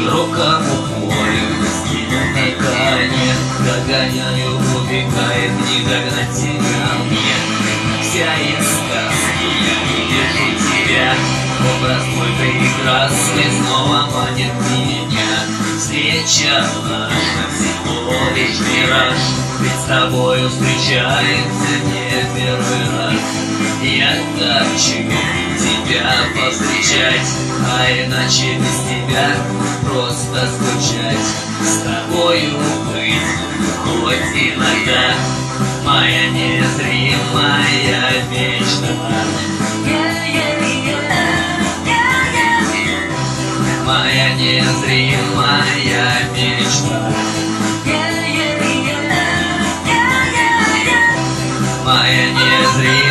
широкому полю, на коне догоняю, убегает, не догнать тебя мне. Вся из сказки, я не вижу тебя, образ твой прекрасный снова манит меня. Встреча наша всего лишь мираж, ведь с тобою встречаемся не первый раз. Я хочу тебя повстречать, а иначе без тебя просто скучать. С тобою быть хоть иногда моя незримая мечта. Моя незримая мечта. Моя незримая